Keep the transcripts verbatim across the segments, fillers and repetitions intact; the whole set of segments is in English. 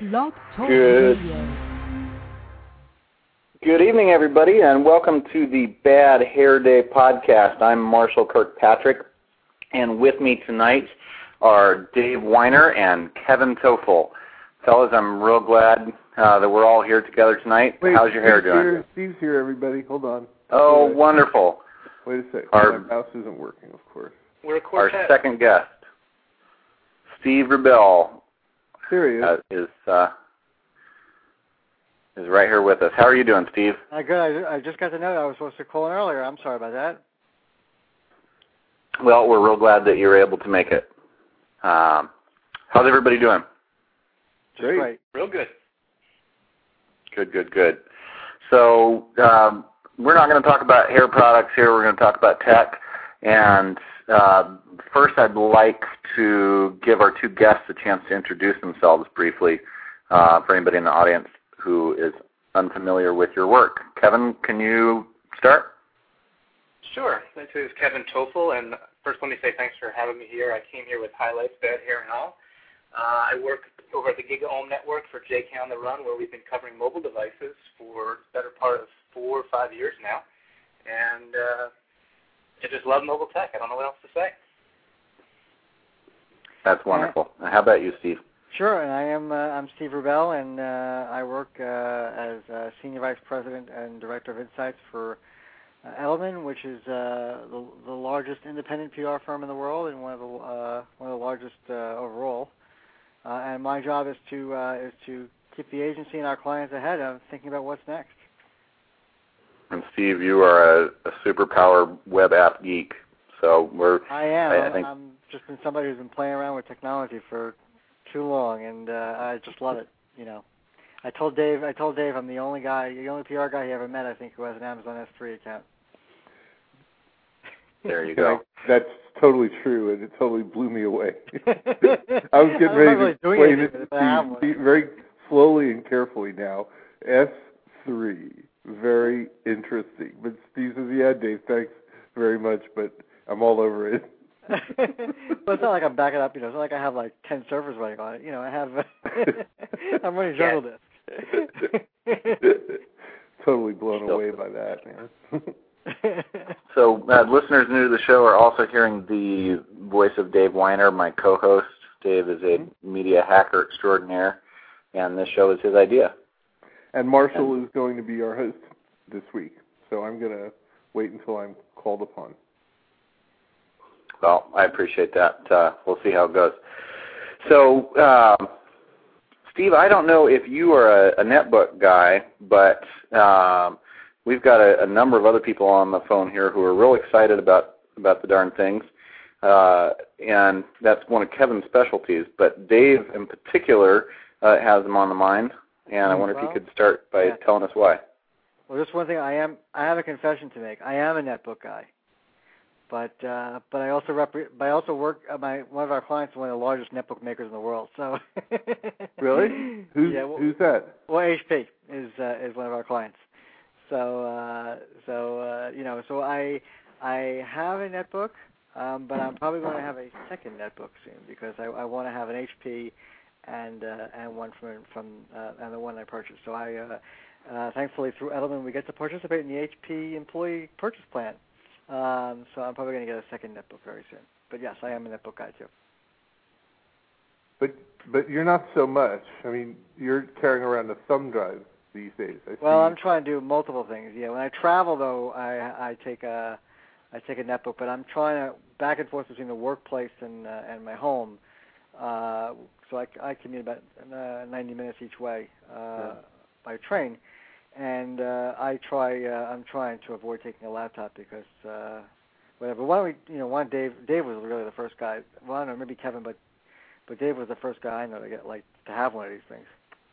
Blog Talk Good. Radio. Good evening, everybody, and welcome to the Bad Hair Day podcast. I'm Marshall Kirkpatrick, and with me tonight are Dave Weiner and Kevin Toffel. Fellas, I'm real glad uh, that we're all here together tonight. Wait, How's your hair Steve's doing? Here, Steve's here, everybody. Hold on. Oh, Wait. wonderful. Wait a second. Our- My mouse isn't working, of course. We're a Our quartet. second guest, Steve Rebell, There he is. uh, is uh, is right here with us. How are you doing, Steve? Uh, good. I, I just got to know I was supposed to call in earlier. I'm sorry about that. Well, we're real glad that you're able to make it. Um, how's everybody doing? Great. Great. Real good. Good, good, good. So um, we're not going to talk about hair products here. We're going to talk about tech. And uh, first, I'd like to give our two guests a chance to introduce themselves briefly uh, for anybody in the audience who is unfamiliar with your work. Kevin, can you start? Sure. This is Kevin Toffel, and first let me say thanks for having me here. I came here with highlights, bad hair, and all. Uh, I work over at the GigaOM Network for J K on the Run, where we've been covering mobile devices for the better part of four or five years now. And uh, I just love mobile tech. I don't know what else to say. That's wonderful. How about you, Steve? Sure, and I am uh, I'm Steve Rebell, and uh, I work uh, as uh, Senior Vice President and Director of Insights for uh, Edelman, which is uh, the, the largest independent P R firm in the world and one of the uh, one of the largest uh, overall. Uh, and my job is to uh, is to keep the agency and our clients ahead of thinking about what's next. And Steve, you are a, a superpower web app geek. So we're. I am. I, I think. I'm just been somebody who's been playing around with technology for too long, and uh, I just love it. You know, I told Dave. I told Dave I'm the only guy, the only P R guy he ever met, I think, who has an Amazon S three account. There you go. That's totally true, and it totally blew me away. I was getting I'm ready not to really explain doing it anything with to it, but I have Steve, one. Steve very slowly and carefully now. S three. Very interesting. But Steve says, yeah, Dave, thanks very much, but I'm all over it. But it's not like I'm backing up, you know. It's not like I have like ten servers running on it. You know, I have. I'm running Jungle Disk. Totally blown Still. away by that, man. So uh, listeners new to the show are also hearing the voice of Dave Weiner, my co-host. Dave is a media hacker extraordinaire, and this show is his idea. And Marshall is going to be our host this week, so I'm going to wait until I'm called upon. Well, I appreciate that. Uh, we'll see how it goes. So, um, Steve, I don't know if you are a, a netbook guy, but um, we've got a, a number of other people on the phone here who are real excited about, about the darn things, uh, and that's one of Kevin's specialties. But Dave, in particular, uh, has them on the mind, and I wonder well, if you could start by yeah. telling us why. Well, just one thing. I am. I have a confession to make. I am a netbook guy. But uh, but I also rep- but I also work. Uh, my one of our clients is one of the largest netbook makers in the world. So Really? Who's, yeah, well, who's that? Well, H P is uh, is one of our clients. So uh, so uh, you know, so I I have a netbook, um, but I'm probably going to have a second netbook soon because I, I want to have an H P and uh, and one from from uh, and the one I purchased. So I uh, uh, thankfully through Edelman we get to participate in the H P employee purchase plan. Um, so I'm probably going to get a second netbook very soon. But yes, I am a netbook guy too. But but you're not so much. I mean, you're carrying around a thumb drive these days. I Well, see. I'm trying to do multiple things. Yeah, when I travel though, I I take a I take a netbook, but I'm trying to back and forth between the workplace and uh, and my home. Uh, so I, I commute about uh, ninety minutes each way uh, Yeah. by train. And uh, I try. Uh, I'm trying to avoid taking a laptop because uh, whatever. Why don't we? You know, why Dave? Dave was really the first guy. Well, I don't know, maybe Kevin, but but Dave was the first guy I know to get like to have one of these things.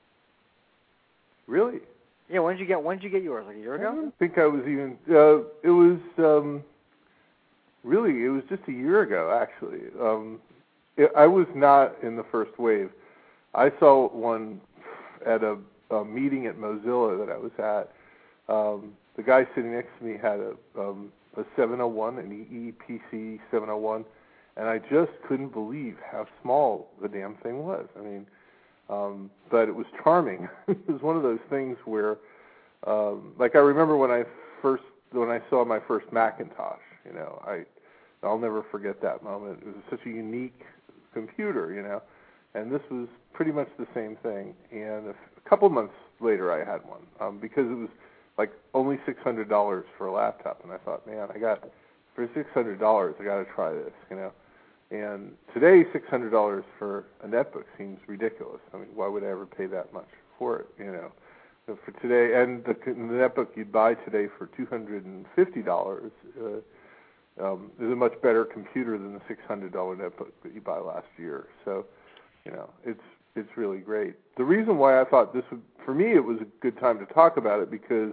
Really? Yeah. When did you get? When did you get yours? Like a year I ago? don't think I was even. Uh, it was um, really. It was just a year ago, actually. Um, it, I was not in the first wave. I saw one at a. a meeting at Mozilla that I was at. Um, the guy sitting next to me had a, um, a seven oh one, an E E P C seven oh one, and I just couldn't believe how small the damn thing was. I mean, Um, but it was charming. It was one of those things where, um, like I remember when I first when I saw my first Macintosh. You know, I I'll never forget that moment. It was such a unique computer, you know, and this was pretty much the same thing. And a, f- a couple months later, I had one um, because it was like only six hundred dollars for a laptop, and I thought, man, I got for six hundred dollars, I got to try this, you know. And today, six hundred dollars for a netbook seems ridiculous. I mean, why would I ever pay that much for it, you know? So for today, and the, the netbook you'd buy today for two hundred fifty dollars uh, um, is a much better computer than the six hundred dollars netbook that you buy last year. So, you know, it's it's really great. The reason why I thought this would, for me, it was a good time to talk about it because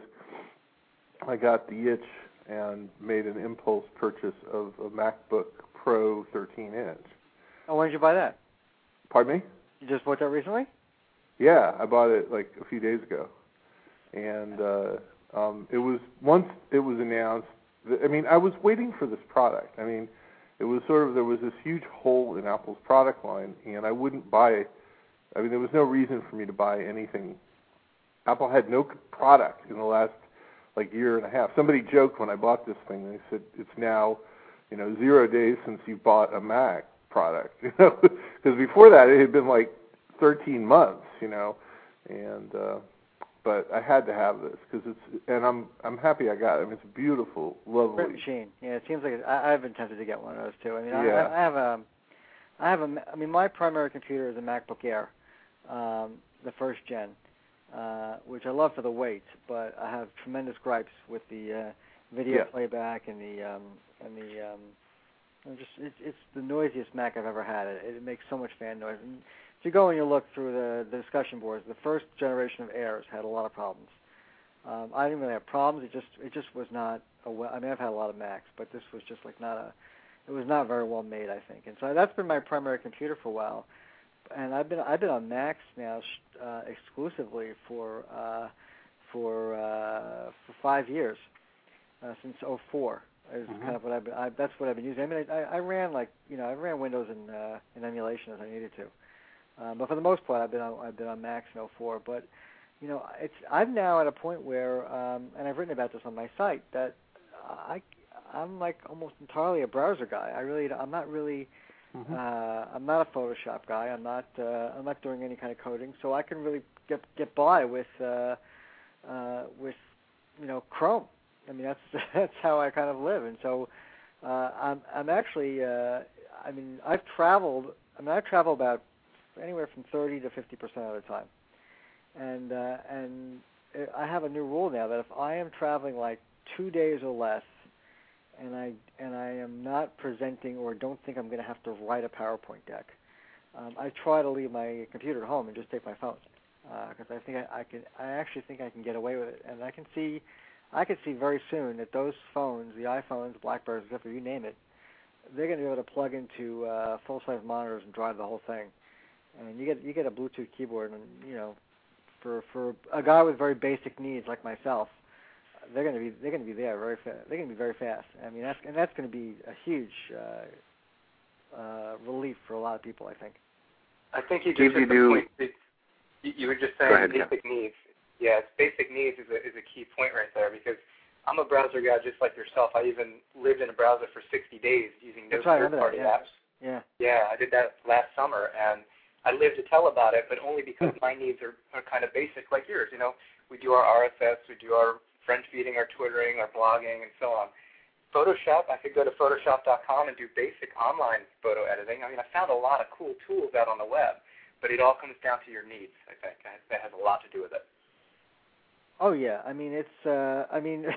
I got the itch and made an impulse purchase of a MacBook Pro thirteen inch. Oh, when did you buy that? Pardon me? You just bought that recently? Yeah, I bought it like a few days ago, and uh, um, it was once it was announced. That, I mean, I was waiting for this product. I mean, it was sort of there was this huge hole in Apple's product line, and I wouldn't buy. I mean, there was no reason for me to buy anything. Apple had no product in the last like year and a half. Somebody joked when I bought this thing. They said it's now, you know, zero days since you bought a Mac product. You know, because before that it had been like thirteen months. You know, and uh, but I had to have this because it's and I'm I'm happy I got it. I mean, it's a beautiful, lovely Print machine. Yeah, it seems like it, I, I've been tempted to get one of those too. I mean, I, yeah. I have a, I have a. I mean, my primary computer is a MacBook Air, um, the first gen. Uh, which I love for the weight, but I have tremendous gripes with the uh, video yeah. playback and the um, and the um, and just it's, it's the noisiest Mac I've ever had. It, it makes so much fan noise. And if you go and you look through the, the discussion boards, the first generation of Airs had a lot of problems. Um, I didn't really have problems. It just it just was not a well. I mean, I've had a lot of Macs, but this was just like not a. It was not very well made, I think. And so that's been my primary computer for a while. And I've been I've been on Macs now uh, exclusively for uh, for uh, for five years uh, since oh four is Mm-hmm. kind of what I've been. I, that's what I've been using. I mean, I, I ran like you know I ran Windows in uh, in emulation as I needed to, um, but for the most part I've been on I've been on Macs in oh four. But you know it's I'm now at a point where um, and I've written about this on my site that I I'm like almost entirely a browser guy. I really I'm not really. Mm-hmm. Uh, I'm not a Photoshop guy. I'm not. Uh, I'm not doing any kind of coding, so I can really get get by with uh, uh, with you know Chrome. I mean that's that's how I kind of live, and so uh, I'm I'm actually. Uh, I mean I've traveled. I mean I've traveled about anywhere from thirty to fifty percent of the time, and uh, and I have a new rule now that if I am traveling like two days or less. And I and I am not presenting or don't think I'm going to have to write a PowerPoint deck. Um, I try to leave my computer at home and just take my phone because uh, I think I, I can. I actually think I can get away with it, and I can see, I can see very soon that those phones, the iPhones, Blackberries, whatever you name it, they're going to be able to plug into uh, full-size monitors and drive the whole thing. And you get you get a Bluetooth keyboard, and you know, for for a guy with very basic needs like myself. They're going to be they're going to be there very fast. They're going to be very fast. I mean, that's and that's going to be a huge uh, uh, relief for a lot of people, I think. I think you just hit the point. It's, you, you were just saying ahead, basic Ken. needs. Yes, basic needs is a is a key point right there because I'm a browser guy just like yourself. I even lived in a browser for sixty days using no right, third-party yeah. apps. Yeah. Yeah, I did that last summer, and I live to tell about it, but only because my needs are, are kind of basic like yours. You know, we do our R S S, we do our friend feeding, our Twittering, our blogging, and so on. Photoshop, I could go to Photoshop dot com and do basic online photo editing. I mean, I found a lot of cool tools out on the web, but it all comes down to your needs, I think. That has a lot to do with it. Oh, yeah. I mean, it's, uh, I mean,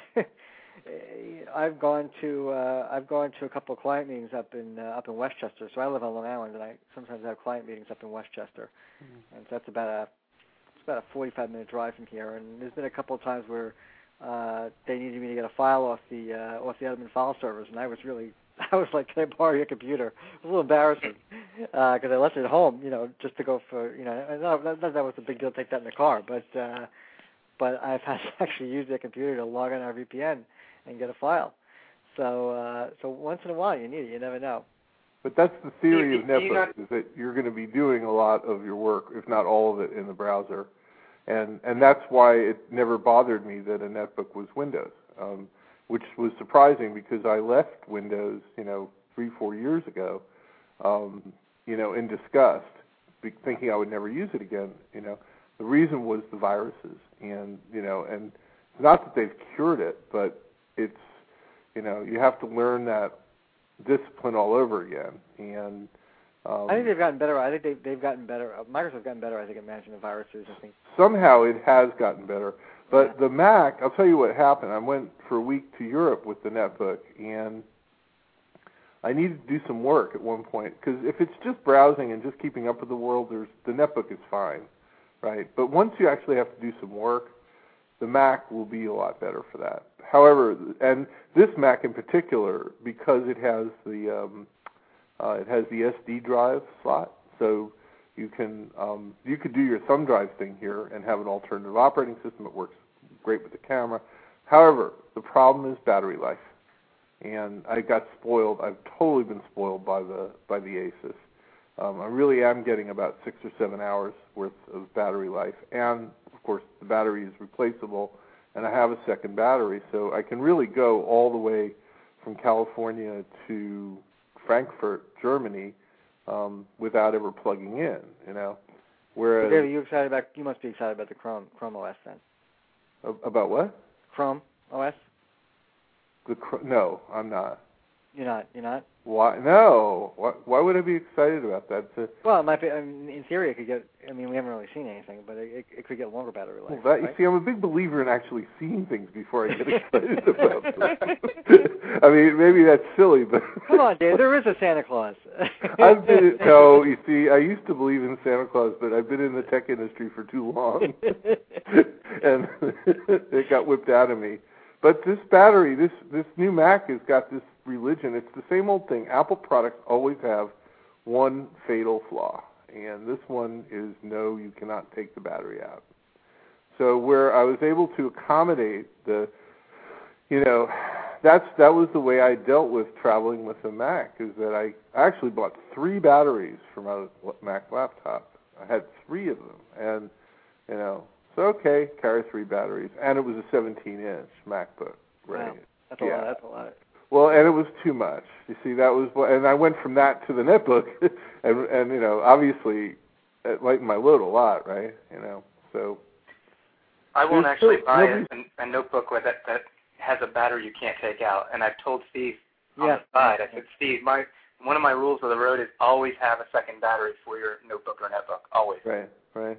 I've gone to, uh, I've gone to a couple of client meetings up in, uh, up in Westchester. So I live on Long Island, and I sometimes have client meetings up in Westchester. Mm-hmm. And so that's about a, it's about a forty-five minute drive from here. And there's been a couple of times where Uh, they needed me to get a file off the uh, off the admin file servers, and I was really, I was like, "Can I borrow your computer?" It was a little embarrassing because uh, I left it at home, you know, just to go for, you know, not that, that was a big deal to take that in the car, but uh, but I've had to actually use their computer to log on our V P N and get a file. So uh, so once in a while you need it, you never know. But that's the theory you, of netbooks, not... is that you're going to be doing a lot of your work, if not all of it, in the browser. And and that's why it never bothered me that a netbook was Windows, um, which was surprising because I left Windows, you know, three, four years ago, um, you know, in disgust, thinking I would never use it again. You know, the reason was the viruses, and you know, and not that they've cured it, but it's, you know, you have to learn that discipline all over again. And um, I think they've gotten better. I think they've, they've gotten better. Microsoft's gotten better, I think, at managing the viruses. I think somehow it has gotten better. But yeah. the Mac, I'll tell you what happened. I went for a week to Europe with the netbook, and I needed to do some work at one point, because if it's just browsing and just keeping up with the world, there's, the netbook is fine, right? But once you actually have to do some work, the Mac will be a lot better for that. However, and this Mac in particular, because it has the um, uh, it has the S D drive slot, so you can um, you could do your thumb drive thing here and have an alternative operating system. It works great with the camera. However, the problem is battery life, and I got spoiled. I've totally been spoiled by the by the Asus. Um, I really am getting about six or seven hours worth of battery life, and of course the battery is replaceable, and I have a second battery, so I can really go all the way from California to Frankfurt, Germany, um, without ever plugging in. You know, whereas David, you excited about? You must be excited about the Chrome Chrome O S then. About what? Chrome O S. The no, I'm not. You're not. You're not. Why? No. Why, why would I be excited about that? It's a, well, it might be. I mean, in theory, it could get. I mean, we haven't really seen anything, but it, it could get longer battery life. Well, that, right? You see, I'm a big believer in actually seeing things before I get excited about them. I mean, maybe that's silly, but come on, Dave. There is a Santa Claus. I've been no. You see, I used to believe in Santa Claus, but I've been in the tech industry for too long, and it got whipped out of me. But this battery, this this new Mac has got this religion. It's the same old thing. Apple products always have one fatal flaw, and this one is no, you cannot take the battery out. So where I was able to accommodate the, you know, that's that was the way I dealt with traveling with the Mac, is that I actually bought three batteries for my Mac laptop. I had three of them, and you know. So okay, carry three batteries, and it was a seventeen inch MacBook, right? Wow. That's a yeah. lot. That's a lot. Well, and it was too much. You see, that was, and I went from that to the netbook, and and you know, obviously, it lightened my load a lot, right? You know, so. I won't actually still, buy nobody... a, a notebook with that that has a battery you can't take out, and I've told Steve on yeah. the side. I said, Steve, my one of my rules of the road is always have a second battery for your notebook or netbook, always. Right, right.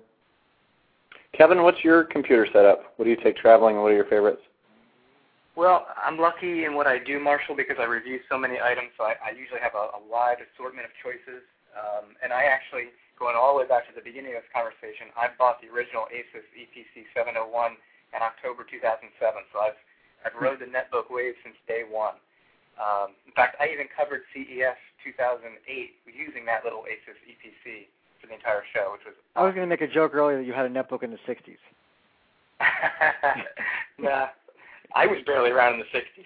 Kevin, what's your computer setup? What do you take traveling, and what are your favorites? Well, I'm lucky in what I do, Marshall, because I review so many items, so I, I usually have a, a wide assortment of choices. Um, and I actually, going all the way back to the beginning of this conversation, I bought the original Asus E P C seven oh one in October two thousand seven, so I've, I've rode the netbook wave since day one. Um, in fact, I even covered C E S two thousand eight using that little Asus E P C for the entire show, which was awesome. I was going to make a joke earlier that you had a netbook in the sixties. Nah, I was barely around in the sixties.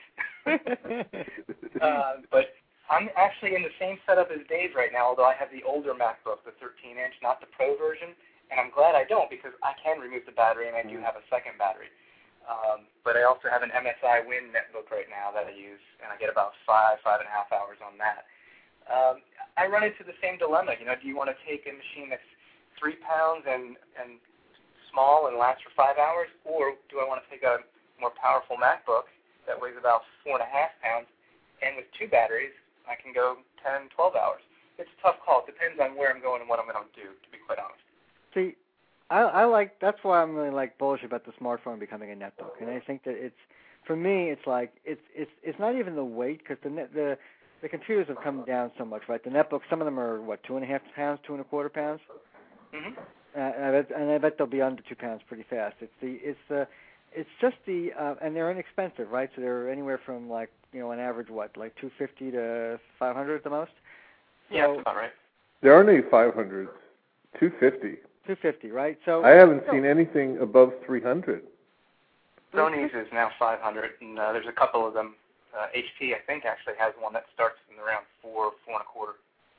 uh, but I'm actually in the same setup as Dave right now, although I have the older MacBook, the thirteen inch, not the Pro version, and I'm glad I don't because I can remove the battery and I do have a second battery. Um, but I also have an M S I Win netbook right now that I use, and I get about five, five and a half hours on that. Um, I run into the same dilemma. You know, do you want to take a machine that's three pounds and, and small and lasts for five hours, or do I want to take a more powerful MacBook that weighs about four and a half pounds, and with two batteries, I can go ten, twelve hours. It's a tough call. It depends on where I'm going and what I'm going to do, to be quite honest. See, I, I like, that's why I'm really like bullish about the smartphone becoming a netbook, and I think that it's, for me, it's like, it's it's it's not even the weight, because the net, the the computers have come down so much, right? The netbooks, some of them are, what, two and a half pounds, two and a quarter pounds? Mm-hmm. Uh, and, I bet, and I bet they'll be under two pounds pretty fast. It's the, it's the, it's just the, uh, and they're inexpensive, right? So they're anywhere from like, you know, an average, what, like two fifty to five hundred at the most? Yeah, so, that's about right. There aren't any five hundreds. two fifty. two fifty, right? So I haven't no. seen anything above three hundred. Sony's is now five hundred, and uh, there's a couple of them. Uh, H P, I think, actually has one that starts in around four, four and a quarter.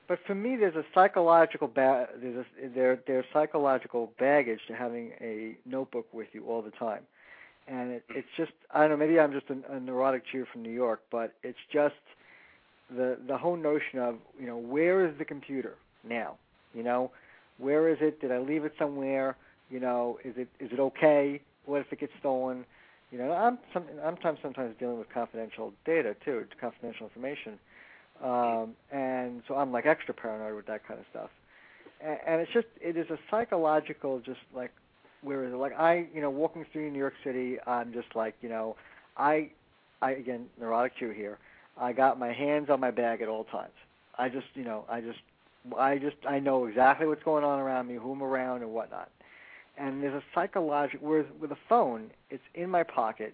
but for me, there's a psychological ba- there's a, there there's psychological baggage to having a notebook with you all the time, and it, it's just I don't know. Maybe I'm just a, a neurotic Jew from New York, but it's just the the whole notion of you know where is the computer now? You know, where is it? Did I leave it somewhere? You know, is it is it okay? What if it gets stolen? You know, I'm some, I'm sometimes dealing with confidential data too, confidential information, um, and so I'm like extra paranoid with that kind of stuff. And, and it's just it is a psychological, just like where is it? Like I, you know, walking through New York City, I'm just like you know, I, I again neurotic Jew here. I got my hands on my bag at all times. I just you know I just I just I know exactly what's going on around me, who I'm around, and whatnot. And there's a psychological, whereas with a phone, it's in my pocket,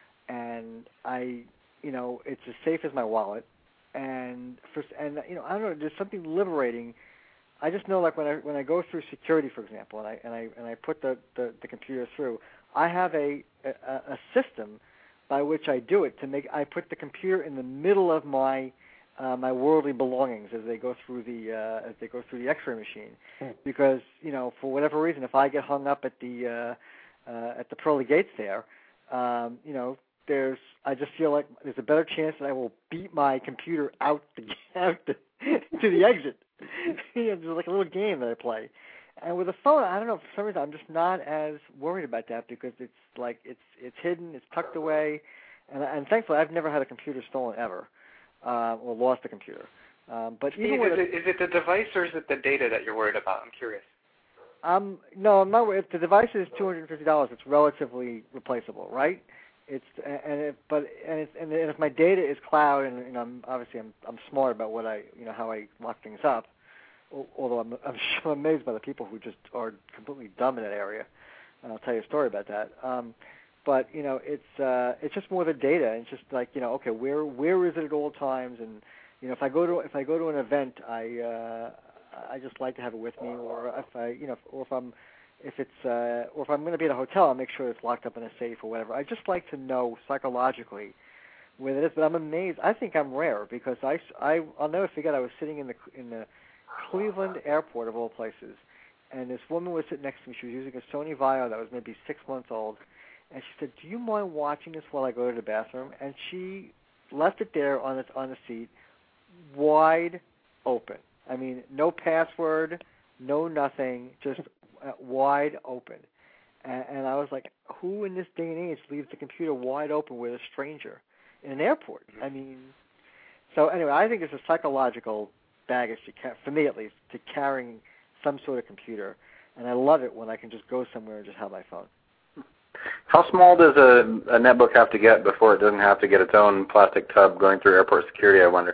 and I, you know, it's as safe as my wallet. And for, and you know, I don't know, there's something liberating. I just know, like when I when I go through security, for example, and I and I and I put the, the, the computer through, I have a, a a system by which I do it to make. I put the computer in the middle of my Uh, my worldly belongings as they go through the uh, as they go through the X-ray machine, because you know for whatever reason, if I get hung up at the uh, uh, at the pearly gates there, um, you know there's I just feel like there's a better chance that I will beat my computer out the out the, to the exit. You know, there's like a little game that I play, and with a phone, I don't know for some reason I'm just not as worried about that because it's like it's it's hidden, it's tucked away, and, and thankfully I've never had a computer stolen ever. Uh, or lost the computer. Um, but Steve, even is, with it, is it the device or is it the data that you're worried about? I'm curious. Um, no, I'm not. If the device is two hundred fifty dollars, it's relatively replaceable, right? It's and if, but and, it's, and if my data is cloud, and you know, I'm, obviously I'm I'm smart about what I you know how I lock things up. Although I'm I'm so amazed by the people who just are completely dumb in that area, and I'll tell you a story about that. Um, But you know, it's uh, it's just more the data. It's just like you know, okay, where where is it at all times? And you know, if I go to if I go to an event, I uh, I just like to have it with me. Or if I you know, or if I'm if it's uh, or if I'm going to be at a hotel, I'll make sure it's locked up in a safe or whatever. I just like to know psychologically where it is. But I'm amazed. I think I'm rare because I, I I'll never forget. I was sitting in the in the Cleveland airport of all places, and this woman was sitting next to me. She was using a Sony Vaio that was maybe six months old. And she said, "Do you mind watching this while I go to the bathroom?" And she left it there on the on the seat, wide open. I mean, no password, no nothing, just uh, wide open. And, and I was like, "Who in this day and age leaves the computer wide open with a stranger in an airport?" I mean, so anyway, I think it's a psychological baggage to ca- for me at least to carrying some sort of computer, and I love it when I can just go somewhere and just have my phone. How small does a, a netbook have to get before it doesn't have to get its own plastic tub going through airport security, I wonder?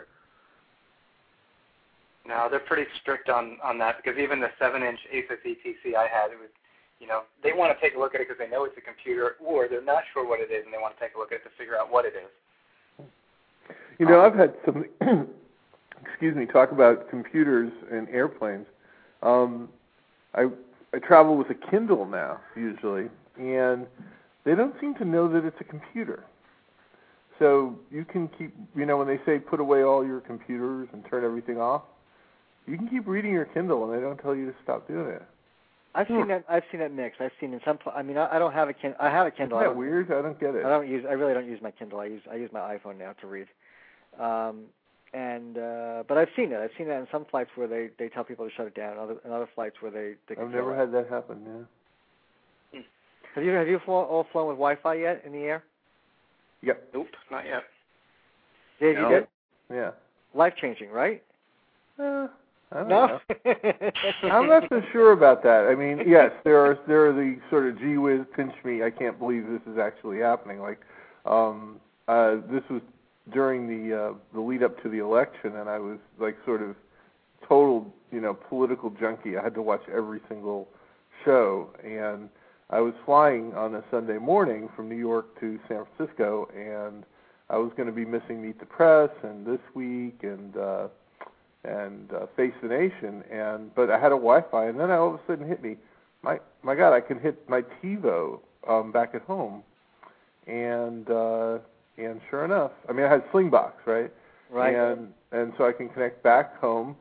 No, they're pretty strict on, on that because even the seven-inch Asus E T C I had, it was, you know, they want to take a look at it because they know it's a computer or they're not sure what it is and they want to take a look at it to figure out what it is. You know, I've had some, excuse me, talk about computers and airplanes. Um, I I travel with a Kindle now, usually, and they don't seem to know that it's a computer. So you can keep, you know, when they say put away all your computers and turn everything off, you can keep reading your Kindle, and they don't tell you to stop doing it. I've seen that. I've seen that mix. I've seen in some. I mean, I, I don't have a Kindle. I have a Kindle. Isn't that weird? I don't get it. I don't use. I really don't use my Kindle. I use. I use my iPhone now to read. Um, and uh, but I've seen it. I've seen that in some flights where they, they tell people to shut it down. Other in other flights where they. they I've never had that happen. Yeah. Have you have you flown, all flown with Wi-Fi yet in the air? Yep. Nope, not yet. Dave, No. you did? Yeah. Life changing, right? Uh, I don't No. know. I'm not so sure about that. I mean, yes, there are there are the sort of gee whiz, pinch me, I can't believe this is actually happening. Like, um, uh, this was during the uh, the lead up to the election, and I was like sort of total, you know, political junkie. I had to watch every single show, and I was flying on a Sunday morning from New York to San Francisco, and I was going to be missing Meet the Press and This Week and uh, and uh, Face the Nation, and but I had a Wi-Fi, and then all of a sudden hit me, my my God, I can hit my TiVo um, back at home, and uh, and sure enough, I mean I had Slingbox, right? Right. And and so I can connect back home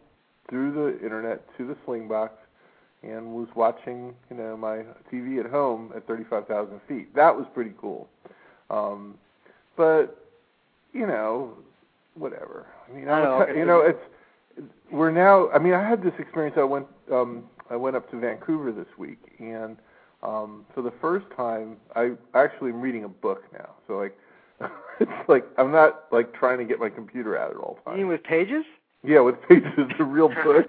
through the internet to the Slingbox and was watching, you know, my T V at home at thirty-five thousand feet. That was pretty cool. Um, but, you know, whatever. I mean, I know, you know, it's we're now. I mean, I had this experience. I went um, I went up to Vancouver this week, and um, for the first time, I actually am reading a book now. So like, it's like I'm not like trying to get my computer out at all times. You mean with pages? Yeah, with pages, a real book.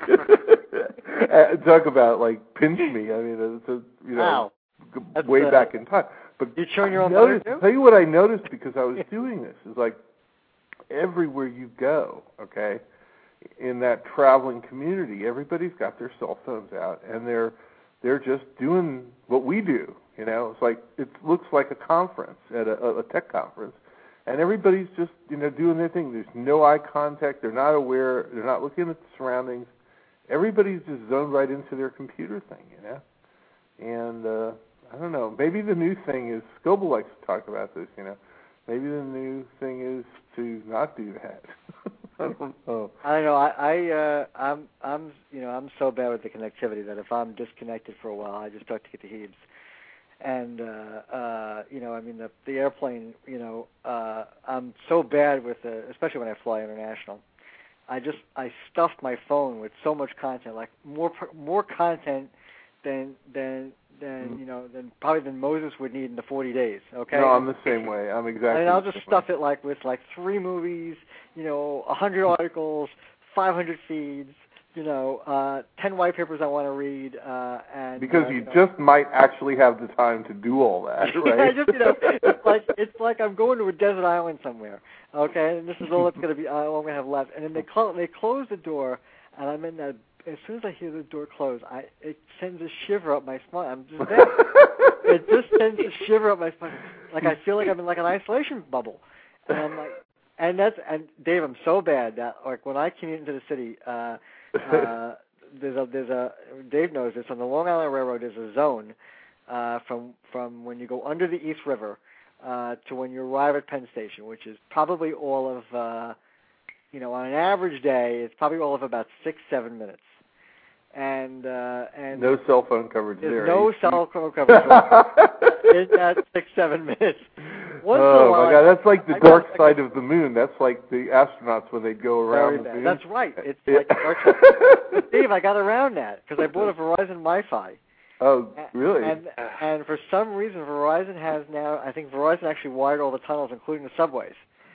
uh, talk about like pinch me. I mean, it's a, you know, wow. way uh, back in time. But you churn your own notice, butter too? tell you what I noticed because I was doing this is like everywhere you go, okay, in that traveling community, everybody's got their cell phones out and they're they're just doing what we do. You know, it's like it looks like a conference at a, a tech conference. And everybody's just, you know, doing their thing. There's no eye contact. They're not aware. They're not looking at the surroundings. Everybody's just zoned right into their computer thing, you know. And uh, I don't know. Maybe the new thing is Scoble likes to talk about this, you know. Maybe the new thing is to not do that. I don't know. I don't know. I, I uh, I'm, I'm, you know, I'm so bad with the connectivity that if I'm disconnected for a while, I just start to get the heaves. And, uh, uh, you know, I mean, the, the airplane, you know, uh, I'm so bad with the, especially when I fly international, I just, I stuffed my phone with so much content, like more, more content than, than, than, mm-hmm. you know, than probably than Moses would need in the forty days, okay? No, I'm the same way. I'm exactly I mean, I'll just stuff way. it like with like three movies, you know, a hundred articles, five hundred feeds, you know, uh, ten white papers I want to read, uh, and because uh, you, you know, just might actually have the time to do all that, right? yeah, just you know, it's like it's like I'm going to a desert island somewhere, okay, and this is all that's going to be uh, all I'm going to have left. And then they close they close the door, and I'm in that. As soon as I hear the door close, I it sends a shiver up my spine. I'm just there. It just sends a shiver up my spine, like I feel like I'm in like an isolation bubble, and I'm like, and that's and Dave, I'm so bad that like when I commute into the city. Uh, Uh, there's a there's a Dave knows this on the Long Island Railroad. There's a zone uh, from from when you go under the East River uh, to when you arrive at Penn Station, which is probably all of uh, you know on an average day, it's probably all of about six seven minutes. And uh, and no cell phone coverage there's there. no cell phone coverage in that six seven minutes. Once oh in a while, my God, that's like the I dark got, side of the moon. That's like the astronauts when they go around the bad. moon. That's right. It's like the dark side. But Dave, I got around that because I bought a Verizon Wi-Fi. Oh, really? And and for some reason, Verizon has now. I think Verizon actually wired all the tunnels, including the subways,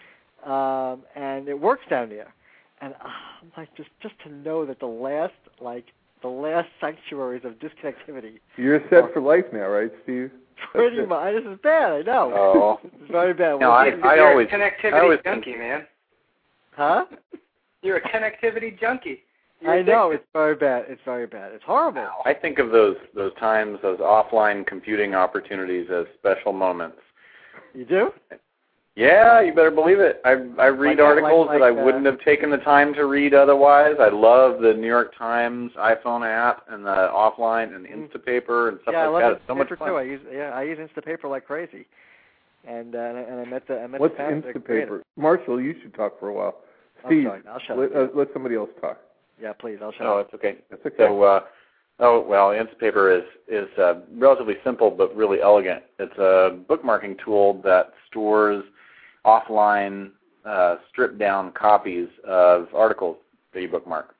um, and it works down there. And uh, I'm like, just just to know that the last like the last sanctuaries of disconnectivity. You're set for life now, right, Steve? Pretty much. This is bad. I know. Oh, it's very bad. No, I, I You're always a connectivity I always junkie, man. Huh? You're a connectivity junkie. You're I know. addicted. It's very bad. It's very bad. It's horrible. I think of those those times, those offline computing opportunities as special moments. You do? Yeah, you better believe it. I I read Like- articles like- that I like, uh, wouldn't have taken the time to read otherwise. I love the New York Times iPhone app and the offline and Instapaper and stuff yeah, like I that. love It's so much Instapaper fun. too. I use yeah, I use Instapaper like crazy. And uh, and, I, and I met the I met What's the founder, the Instapaper? creator. Marshall, you should talk for a while. I'm Steve, sorry, I'll shut let, up. uh, let somebody else talk. Yeah, please, I'll shut No, up. it's okay. That's okay. So, uh, oh well, Instapaper is is uh, relatively simple but really elegant. It's a bookmarking tool that stores offline, uh, stripped down copies of articles that you bookmark.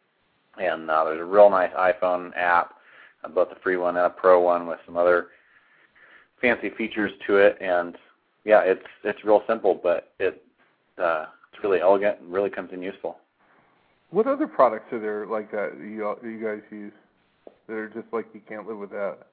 And uh, there's a real nice iPhone app, uh, both a free one and a pro one with some other fancy features to it. And yeah, it's it's real simple, but it uh, it's really elegant and really comes in useful. What other products are there like that you, that you guys use that are just like you can't live without?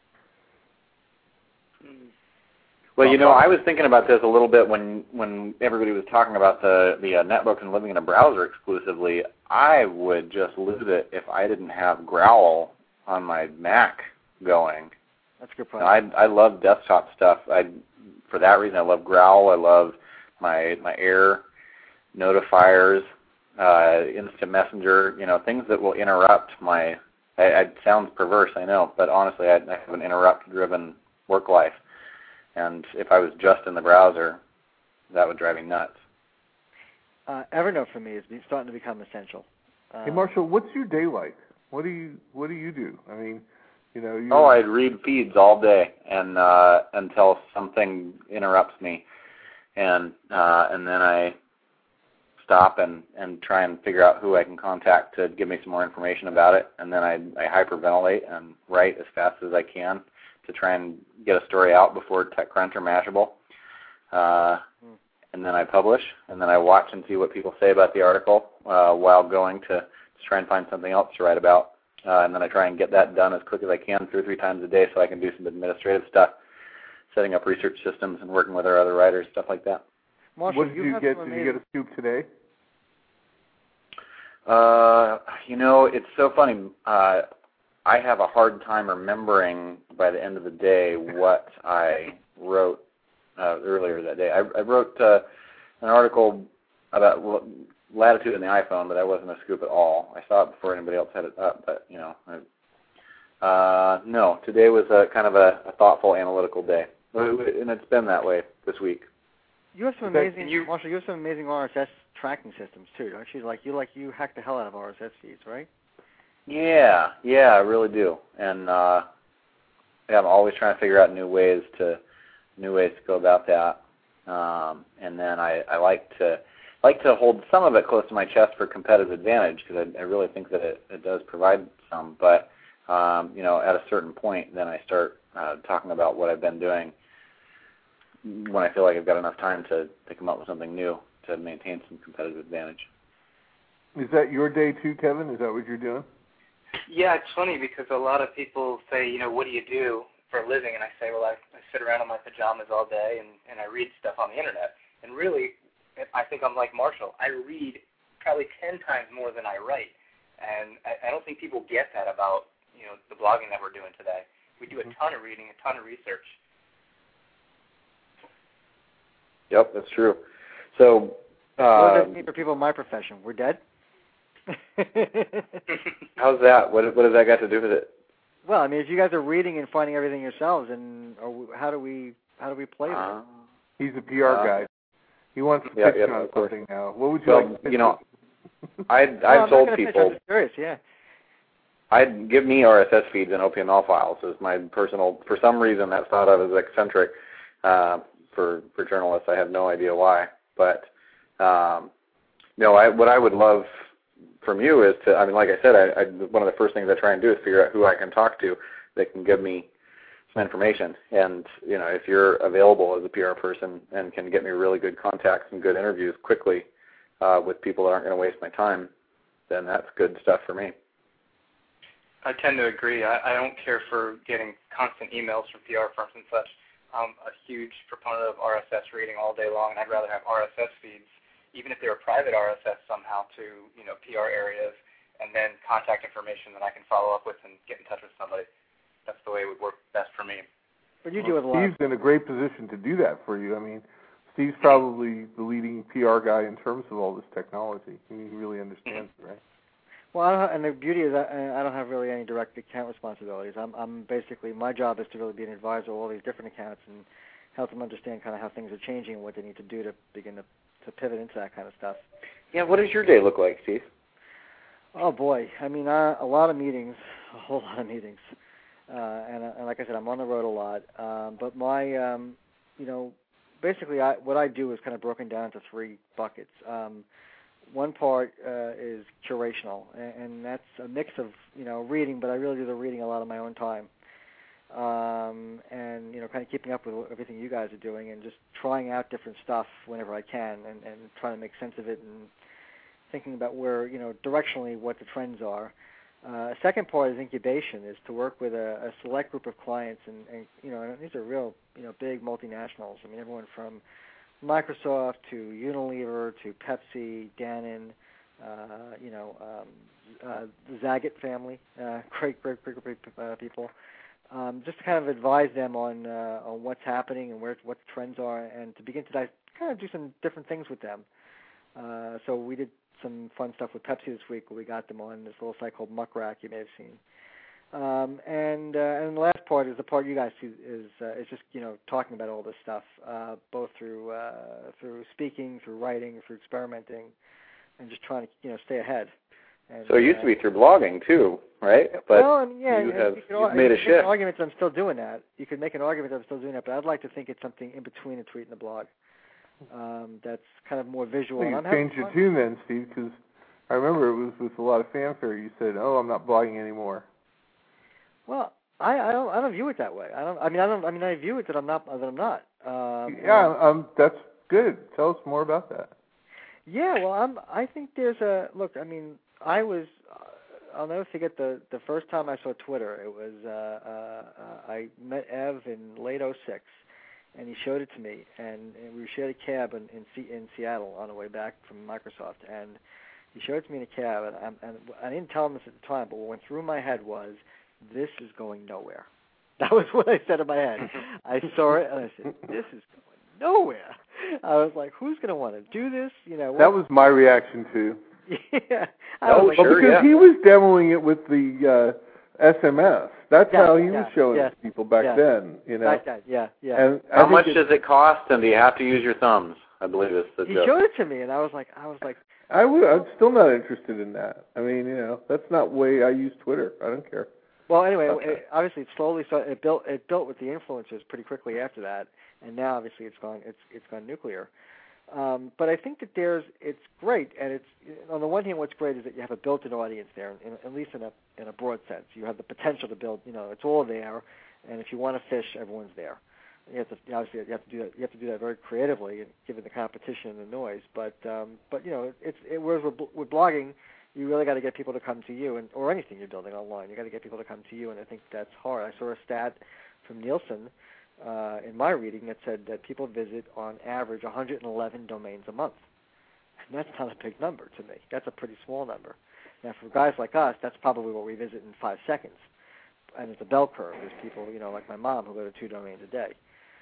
Well, you know, I was thinking about this a little bit when, when everybody was talking about the, the uh, netbooks and living in a browser exclusively. I would just lose it if I didn't have Growl on my Mac going. That's a good You point. know, I I love desktop stuff. I for that reason I love Growl. I love my my Air notifiers, uh, Instant Messenger. You know, things that will interrupt my. I, it sounds perverse, I know, but honestly, I, I have an interrupt-driven work life. And if I was just in the browser, that would drive me nuts. Uh, Evernote for me is be- starting to become essential. Um, hey, Marshall, what's your day like? What do you What do you do? I mean, you know, you. Oh, I read feeds all day, and uh, until something interrupts me, and uh, and then I stop and, and try and figure out who I can contact to give me some more information about it, and then I, I hyperventilate and write as fast as I can to try and get a story out before TechCrunch or Mashable. Uh, mm. And then I publish, and then I watch and see what people say about the article uh, while going to, to try and find something else to write about. Uh, and then I try and get that done as quick as I can two or three times a day so I can do some administrative stuff, setting up research systems and working with our other writers, stuff like that. Marshall, what did you, you get? Did you get a scoop today? Uh, you know, it's so funny. Uh, I have a hard time remembering by the end of the day what I wrote uh, earlier that day. I, I wrote uh, an article about latitude in the iPhone, but that wasn't a scoop at all. I saw it before anybody else had it up, but, you know. I, uh, no, today was a kind of a, a thoughtful, analytical day, and it's been that way this week. You have some amazing, you, Marshall, you have some amazing R S S tracking systems too, don't you? Like you, like you hack the hell out of R S S feeds, right? Yeah, yeah, I really do, and uh, yeah, I'm always trying to figure out new ways to, new ways to go about that. Um, and then I, I like to, like to hold some of it close to my chest for competitive advantage because I, I really think that it, it does provide some. But um, you know, at a certain point, then I start uh, talking about what I've been doing when I feel like I've got enough time to, to come up with something new to maintain some competitive advantage. Is that your day too, Kevin? Is that what you're doing? Yeah, it's funny because a lot of people say, you know, what do you do for a living? And I say, well, I, I sit around in my pajamas all day and, and I read stuff on the Internet. And really, I think I'm like Marshall. I read probably ten times more than I write. And I, I don't think people get that about, you know, the blogging that we're doing today. We do a ton of reading, a ton of research. Yep, that's true. So, uh, what does that mean for people in my profession? We're dead? How's that? What, what does that got to do with it? Well, I mean, if you guys are reading and finding everything yourselves, and or how do we how do we play that? Uh, He's a P R uh, guy. He wants to yeah, pitch yeah, on something now. What would you well, like to pitch you know, I'd, well, I've told pitch, people. I'm just curious, yeah. I'd give me R S S feeds and O P M L files as my personal. For some reason, that's thought of as eccentric. Uh, For, for journalists, I have no idea why, but um, no, I, what I would love from you is to, I mean, like I said, I, I, one of the first things I try and do is figure out who I can talk to that can give me some information. And, you know, if you're available as a P R person and can get me really good contacts and good interviews quickly uh, with people that aren't going to waste my time, then that's good stuff for me. I tend to agree. I, I don't care for getting constant emails from P R firms and such. I'm a huge proponent of R S S reading all day long, and I'd rather have R S S feeds, even if they're private R S S somehow, to, you know, P R areas, and then contact information that I can follow up with and get in touch with somebody. That's the way it would work best for me. But you do it a lot. Steve's in a great position to do that for you. I mean, Steve's probably the leading P R guy in terms of all this technology. He really understands it, right? Well, I don't have, and the beauty is that I don't have really any direct account responsibilities. I'm, I'm basically, my job is to really be an advisor of all these different accounts and help them understand kind of how things are changing and what they need to do to begin to, to pivot into that kind of stuff. Yeah, what does your day look like, Steve? Oh, boy. I mean, uh, a lot of meetings, a whole lot of meetings. Uh, and, uh, and like I said, I'm on the road a lot. Um, but my, um, you know, basically I, what I do is kind of broken down into three buckets. Um, One part uh, is curational, and, and that's a mix of, you know, reading, but I really do the reading a lot on my own time. Um, and, you know, kind of keeping up with everything you guys are doing and just trying out different stuff whenever I can and, and trying to make sense of it and thinking about where, you know, directionally what the trends are. Uh, second part is incubation, is to work with a, a select group of clients, and, and you know, and these are real, you know, big multinationals. I mean, everyone from Microsoft to Unilever to Pepsi, Danone, uh, you know, um, uh, the Zagat family, uh, great, great, great, great uh, people. Um, just to kind of advise them on uh, on what's happening and where what the trends are, and to begin to dive, kind of do some different things with them. Uh, so we did some fun stuff with Pepsi this week, where we got them on this little site called Muckrack, you may have seen. Um, and uh, and the last part is the part you guys see is uh, is just, you know, talking about all this stuff, uh, both through uh, through speaking, through writing, through experimenting, and just trying to, you know, stay ahead. And, so it used uh, to be through blogging too, right? But well, I mean, yeah, you and have you could, you've you made could a make shift. an argument that I'm still doing that. You could make an argument that I'm still doing that, but I'd like to think it's something in between a tweet and a blog. Um, that's kind of more visual. Well, you and I'm changed your tune then, Steve, because I remember it was with a lot of fanfare. You said, "Oh, I'm not blogging anymore." Well, I, I don't I don't view it that way. I don't. I mean, I don't. I mean, I view it that I'm not that I'm not. Um, yeah, um, that's good. Tell us more about that. Yeah, well, I'm. I think there's a look. I mean, I was. Uh, I'll never forget the the first time I saw Twitter. It was uh, uh, uh, I met Ev in late oh six, and he showed it to me, and, and we shared a cab in in, C, in Seattle on the way back from Microsoft, and he showed it to me in a cab, and, I, and I didn't tell him this at the time, but what went through my head was, this is going nowhere. That was what I said in my head. I saw it, and I said, this is going nowhere. I was like, who's going to want to do this? You know. That was my reaction too. Yeah. Oh, like, well, sure, because yeah. he was demoing it with the uh, S M S. That's yeah, how he yeah, was showing yeah, it to people back yeah. then. You know. Back then, yeah, yeah. And How I much think does it cost, and do you have to use your thumbs? I believe it's the He joke. showed it to me, and I was like, I was like, I would, I'm still not interested in that. I mean, you know, that's not the way I use Twitter. I don't care. well, anyway, Okay. it, obviously, it slowly, so it built, it built with the influencers pretty quickly after that, and now obviously it's gone, it's it's gone nuclear. Um, but I think that there's, it's great, and it's on the one hand, what's great is that you have a built-in audience there, in, at least in a in a broad sense. You have the potential to build, you know, it's all there, and if you want to fish, everyone's there. You have to obviously you have to do that. You have to do that very creatively, given the competition and the noise. But um, but you know, it's it, whereas with, with blogging, you really got to get people to come to you, and or anything you're building online, you got to get people to come to you, and I think that's hard. I saw a stat from Nielsen uh, in my reading that said that people visit on average one hundred eleven domains a month, and that's not a big number to me. That's a pretty small number. Now, for guys like us, that's probably what we visit in five seconds, and it's a bell curve. There's people, you know, like my mom who go to two domains a day.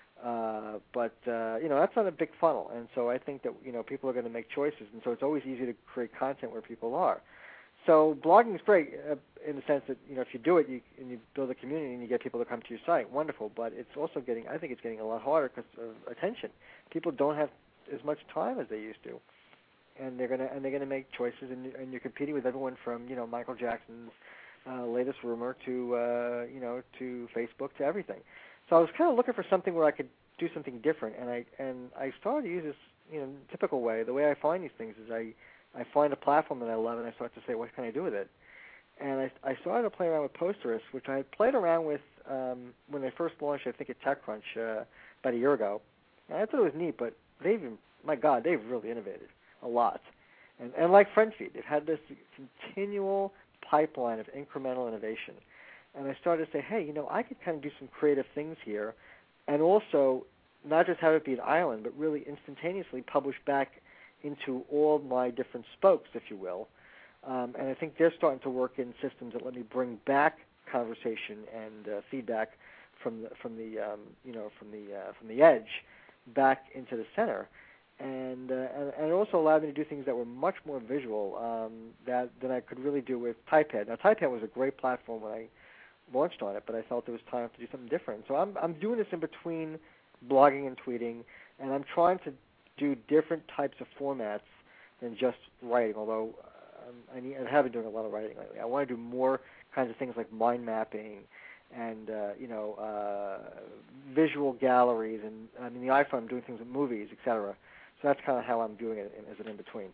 Uh, but, uh, you know, that's not a big funnel. And so I think that, you know, people are going to make choices. And so it's always easy to create content where people are. So blogging is great uh, in the sense that, you know, if you do it you, and you build a community and you get people to come to your site, wonderful. But it's also getting, I think it's getting a lot harder because of attention. People don't have as much time as they used to. And they're going to, and they're going to make choices. And, and you're competing with everyone from, you know, Michael Jackson's uh, latest rumor to, uh, you know, to Facebook to everything. So I was kind of looking for something where I could do something different, and I and I started to use this, you know, typical way. The way I find these things is I, I find a platform that I love, and I start to say, what can I do with it? And I, I started to play around with Posterous, which I had played around with um, when they first launched, I think, at TechCrunch uh, about a year ago. And I thought it was neat, but they've, my God, they've really innovated a lot. And, and like FriendFeed, they've had this continual pipeline of incremental innovation. And I started to say, hey, you know, I could kind of do some creative things here, and also not just have it be an island, but really instantaneously publish back into all my different spokes, if you will. Um, and I think they're starting to work in systems that let me bring back conversation and uh, feedback from the, from the um, you know from the uh, from the edge back into the center. And, uh, and and it also allowed me to do things that were much more visual um, that than I could really do with Typepad. Now, Typepad was a great platform when I launched on it, but I felt it was time to do something different. So I'm I'm doing this in between blogging and tweeting, and I'm trying to do different types of formats than just writing, although um, I, need, I have been doing a lot of writing lately. I want to do more kinds of things like mind mapping and, uh, you know, uh, visual galleries, and I mean, the iPhone, I'm doing things with movies, et cetera. So that's kind of how I'm doing it as an in-between.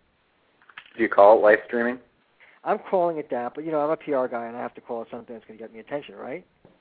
Do you call it live streaming? I'm calling it that, but, you know, I'm a P R guy, and I have to call it something that's going to get me attention, right?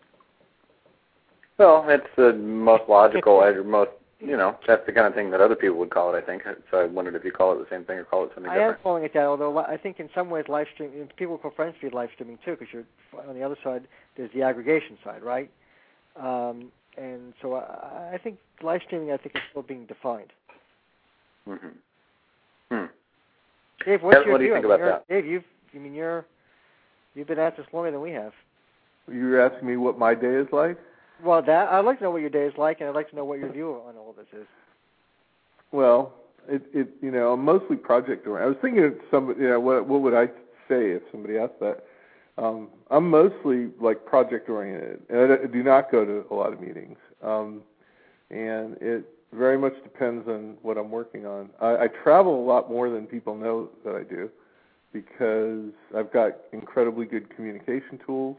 Well, it's the most logical, or most, you know, that's the kind of thing that other people would call it, I think. So I wondered if you call it the same thing or call it something I different. am calling it that, although I think in some ways live streaming, people call FriendFeed live streaming too, because you're on the other side, there's the aggregation side, right? Um, and so I, I think live streaming, I think, is still being defined. Mm-hmm. Hmm. Dave, what's Kevin, your what do you view? think I mean, about you're- that? Dave, you've, I mean, you're, you've been at this longer than we have. You were asking me what my day is like? Well, that I'd like to know what your day is like, and I'd like to know what your view on all of this is. Well, it, it you know, I'm mostly project oriented. I was thinking of somebody, you know, what what would I say if somebody asked that? Um, I'm mostly like project oriented, and I do not go to a lot of meetings. Um, and it very much depends on what I'm working on. I, I travel a lot more than people know that I do, because I've got incredibly good communication tools,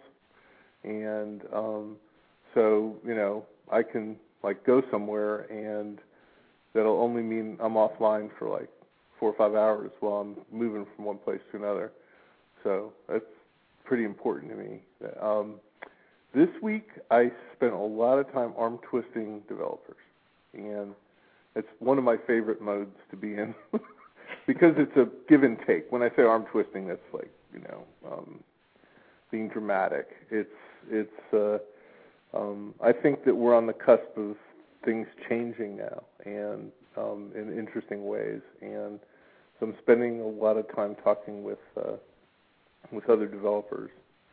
and um, so, you know, I can, like, go somewhere, and that'll only mean I'm offline for, like, four or five hours while I'm moving from one place to another. So that's pretty important to me. Um, this week, I spent a lot of time arm twisting developers, and it's one of my favorite modes to be in because it's a give and take. When I say arm twisting, that's like, you know, um, being dramatic. It's it's. Uh, um, I think that we're on the cusp of things changing now, and um, in interesting ways. And so I'm spending a lot of time talking with uh, with other developers.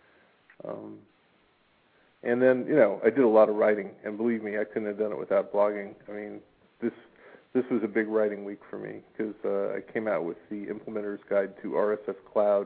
Um, and then, you know, I did a lot of writing, and believe me, I couldn't have done it without blogging. I mean, this this was a big writing week for me because uh, I came out with the Implementer's Guide to R S S Cloud,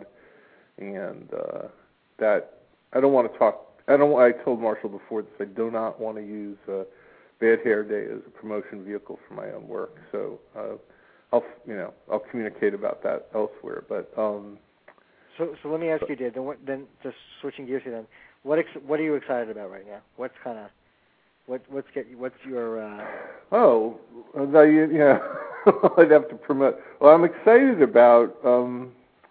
and uh, that I don't want to talk. I don't. I told Marshall before this. I do not want to use uh, Bad Hair Day as a promotion vehicle for my own work. So uh, I'll, you know, I'll communicate about that elsewhere. But um, so, so let me ask you, Dave. Then, what, then just switching gears here. Then, what ex- what are you excited about right now? What's kind of what what's get what's your uh... oh, uh, yeah. I'd have to promote. Well, I'm excited about. Um,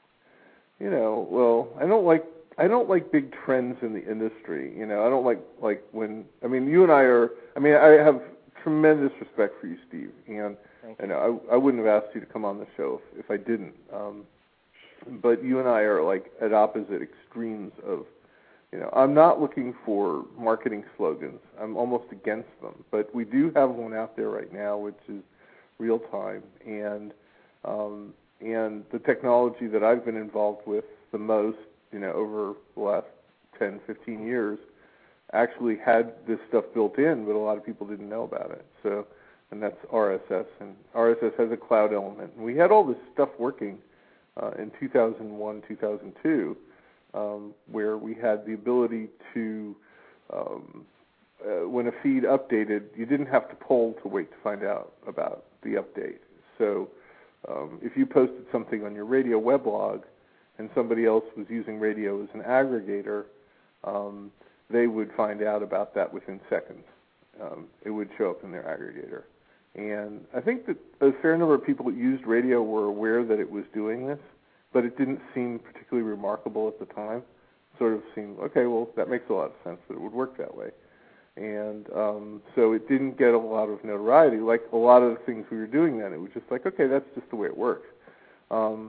you know, well, I don't like. I don't like big trends in the industry. You know, I don't like like when. I mean, you and I are. I mean, I have tremendous respect for you, Steve, and you know, I I wouldn't have asked you to come on the show if, if I didn't. Um, but you and I are like at opposite extremes of. You know, I'm not looking for marketing slogans. I'm almost against them. But we do have one out there right now, which is real time, and um, and the technology that I've been involved with the most. You know, over the last ten, fifteen years, actually had this stuff built in, but a lot of people didn't know about it. So, and that's R S S, and R S S has a cloud element. And we had all this stuff working uh, in two thousand one, two thousand two, um, where we had the ability to, um, uh, when a feed updated, you didn't have to poll to wait to find out about the update. So, um, if you posted something on your radio weblog, and somebody else was using radio as an aggregator, um, they would find out about that within seconds. Um, it would show up in their aggregator. And I think that a fair number of people that used radio were aware that it was doing this, but it didn't seem particularly remarkable at the time. Sort of seemed, okay, well, that makes a lot of sense that it would work that way. And um, so it didn't get a lot of notoriety. Like a lot of the things we were doing then, it was just like, okay, that's just the way it works. Um,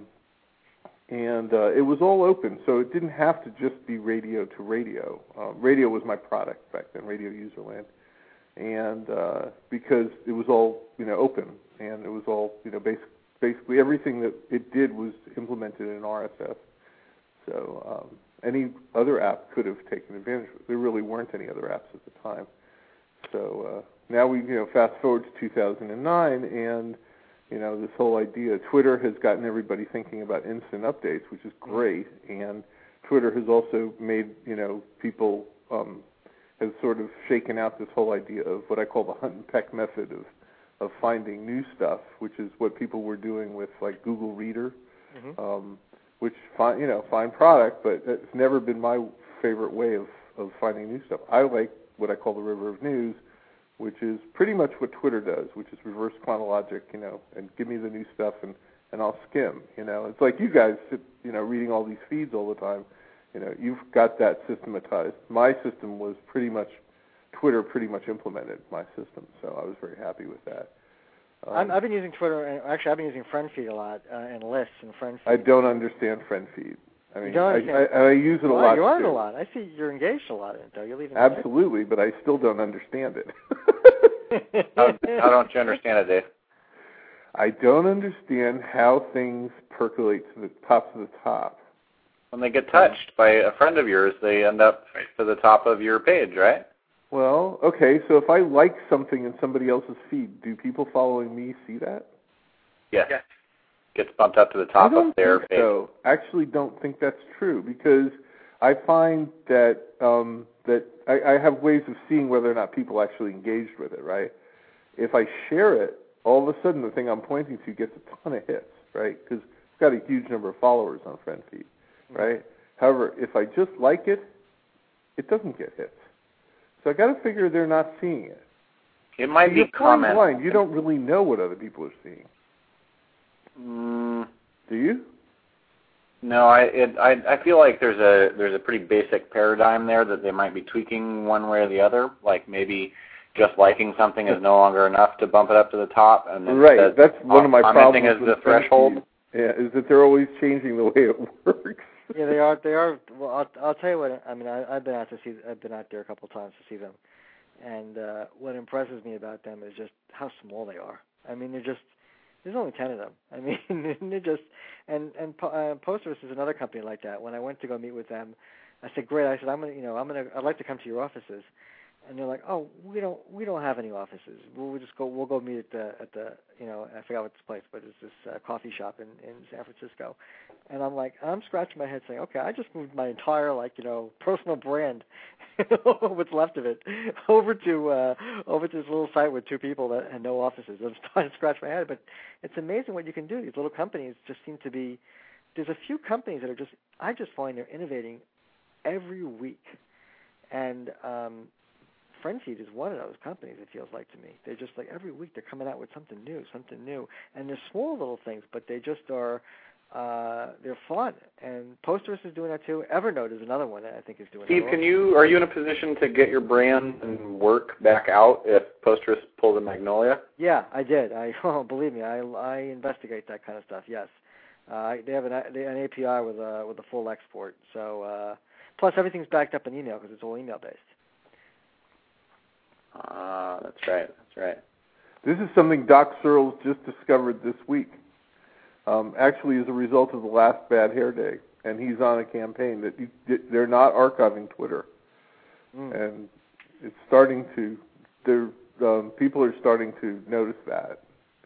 And uh, it was all open, so it didn't have to just be radio to radio. Uh, radio was my product back then, Radio Userland, and uh, because it was all, you know, open, and it was all, you know, basic, basically everything that it did was implemented in R S S. So um, any other app could have taken advantage of it. There really weren't any other apps at the time. So uh, now we, you know, fast forward to two thousand nine, and you know, this whole idea, Twitter has gotten everybody thinking about instant updates, which is great, and Twitter has also made, you know, people, um, has sort of shaken out this whole idea of what I call the hunt and peck method of, of finding new stuff, which is what people were doing with, like, Google Reader, mm-hmm. um, which, fine, you know, fine product, but it's never been my favorite way of, of finding new stuff. I like what I call the river of news, which is pretty much what Twitter does, which is reverse chronologic, you know, and give me the new stuff and, and I'll skim, you know. It's like you guys sit, you know, reading all these feeds all the time. You know, you've got that systematized. My system was pretty much, Twitter pretty much implemented my system, so I was very happy with that. Um, I'm, I've been using Twitter, and actually I've been using FriendFeed a lot, uh, and lists and FriendFeed. I don't understand FriendFeed. I mean, you don't understand I, I, I use it a well, lot. You're on too. it a lot. I see you're engaged a lot in it, though. You're leaving. Absolutely, but I still don't understand it. how, how don't you understand it, Dave? I don't understand how things percolate to the top to the top. When they get touched by a friend of yours, they end up to the top of your page, right? Well, okay, so if I like something in somebody else's feed, do people following me see that? Yes. yes. Gets bumped up to the top I don't of their think page. So. Actually, don't think that's true because I find that um, that I, I have ways of seeing whether or not people actually engaged with it. Right? If I share it, all of a sudden the thing I'm pointing to gets a ton of hits. Right? Because got a huge number of followers on FriendFeed, right? However, if I just like it, it doesn't get hits. So I got to figure they're not seeing it. It might be comment. Blind. You don't really know what other people are seeing. Mm, Do you? no, I, it, I I feel like there's a there's a pretty basic paradigm there that they might be tweaking one way or the other. Like maybe just liking something is no longer enough to bump it up to the top, and then right. That's one of my commenting problems. is the threshold. Yeah, is that they're always changing the way it works. Yeah, they are. They are. Well, I'll, I'll tell you what. I mean, I, I've been out to see. I've been out there a couple of times to see them, and uh, what impresses me about them is just how small they are. I mean, they're just. There's only ten of them. I mean, they're just. And and uh, Posterous is another company like that. When I went to go meet with them, I said, "Great." I said, "I'm gonna, you know, I'm gonna. I'd like to come to your offices." And they're like, "Oh, we don't, we don't have any offices. We'll, we'll just go, we'll go meet at the, at the, you know, I forgot what this place, but it's this uh, coffee shop in, in San Francisco." And I'm like, I'm scratching my head saying, "Okay, I just moved my entire, like, you know, personal brand, what's left of it, over to, uh, over to this little site with two people that and no offices." I'm starting to scratch my head, but it's amazing what you can do. These little companies just seem to be. There's a few companies that are just, I just find they're innovating every week, and um, FriendFeed is one of those companies, it feels like to me. They're just like every week they're coming out with something new, something new. And they're small little things, but they just are, uh, they're fun. And Posterous is doing that too. Evernote is another one that I think is doing that. Steve, can you, are you in a position to get your brand and work back out if Posterous pulls a Magnolia? Yeah, I did. I oh, believe me, I, I investigate that kind of stuff, yes. Uh, they have an, they have an A P I with a, with a full export. So, uh, plus everything's backed up in email because it's all email-based. Ah, uh, that's right. That's right. This is something Doc Searles just discovered this week. Um, actually, as a result of the last Bad Hair Day, and he's on a campaign that you, they're not archiving Twitter, mm. and it's starting to. They're, um, people are starting to notice that.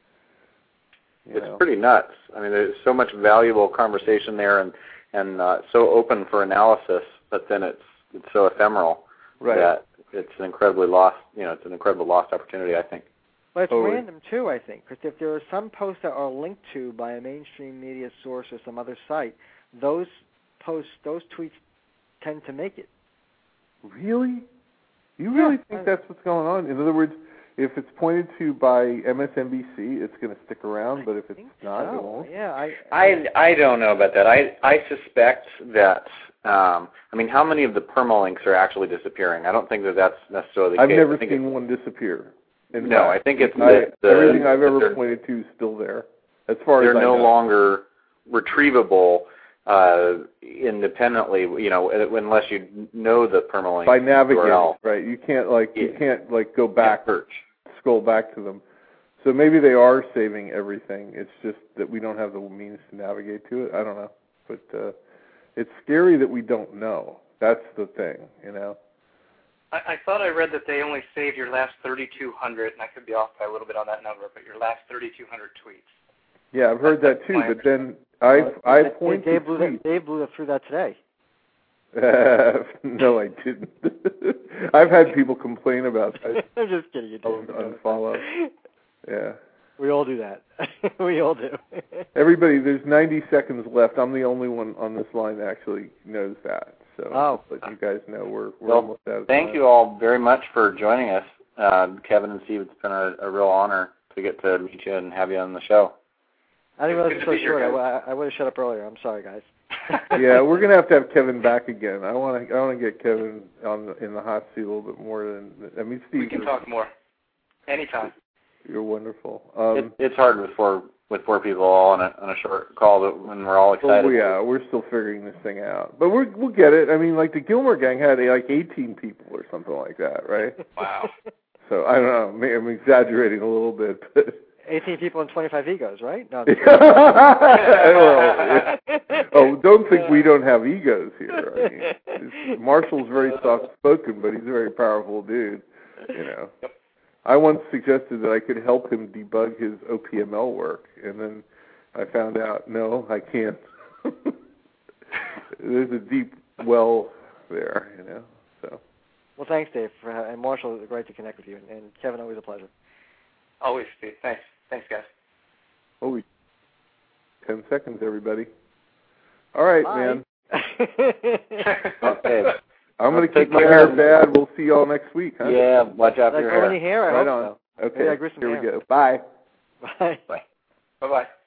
You it's know. pretty nuts. I mean, there's so much valuable conversation there, and and uh, so open for analysis, but then it's it's so ephemeral right. that it's an incredibly lost, you know, it's an incredible lost opportunity, I think. But it's oh, random too, I think, because if there are some posts that are linked to by a mainstream media source or some other site, those posts, those tweets tend to make it. Really? You really yeah, think I, that's what's going on? In other words, if it's pointed to by M S N B C, it's going to stick around, but if it's not, so. it won't. Yeah, I, I, I don't know about that. I, I suspect that, um, I mean, how many of the permalinks are actually disappearing? I don't think that that's necessarily the I've case. never I think seen one disappear. In no, fact, I think it's I, the, the, everything I've ever the, pointed to is still there. As far they're as I no know. longer retrievable uh, independently, you know, unless you know the permalink by navigating, U R L. Right? You can't like yeah. you can't like go back, search. scroll back to them. So maybe they are saving everything. It's just that we don't have the means to navigate to it. I don't know, but uh, it's scary that we don't know. That's the thing, you know. I, I thought I read that they only saved your last thirty-two hundred, and I could be off by a little bit on that number, but your last thirty-two hundred tweets. Yeah, I've heard That's that too, but then I well, I they, point they to blew tweets. that, they blew through that today. Uh, no, I didn't. I've had people complain about that. I'm just kidding. You I'll do. unfollow. Yeah. We all do that. We all do. Everybody, there's ninety seconds left. I'm the only one on this line that actually knows that. So oh. just let you guys know we're, we're well, almost out of thank time. you all very much for joining us. Uh, Kevin and Steve, it's been a, a real honor to get to meet you and have you on the show. I didn't realize it was so short. I, I would have shut up earlier. I'm sorry, guys. Yeah, we're gonna have to have Kevin back again. I want to I want to get Kevin on the, in the hot seat a little bit more than I mean Steve. We can talk more anytime. You're wonderful. Um, it, it's hard with four with four people all on a on a short call, but when we're all excited. Well, yeah, we're still figuring this thing out, but we're, we'll get it. I mean, like the Gilmore Gang had like eighteen people or something like that, right? Wow. So I don't know. Maybe I'm exaggerating a little bit, but. eighteen people and twenty-five egos, right? No. well, oh, don't think we don't have egos here. I mean, Marshall's very soft-spoken, but he's a very powerful dude. You know, I once suggested that I could help him debug his O P M L work, and then I found out, no, I can't. There's a deep well there, you know. So. Well, thanks, Dave, for, and Marshall. Great to connect with you, and, and Kevin, always a pleasure. Always, Steve. Thanks. Thanks, guys. Oh, we Ten seconds, everybody. All right, Bye. man. Okay. I'm going to Take keep my care. hair bad. We'll see y'all next week, huh? Yeah, watch out for Like your grow hair. any hair, I Right hope on. so. Okay, Maybe I grew some here hair. we go. Bye. Bye. Bye. Bye-bye.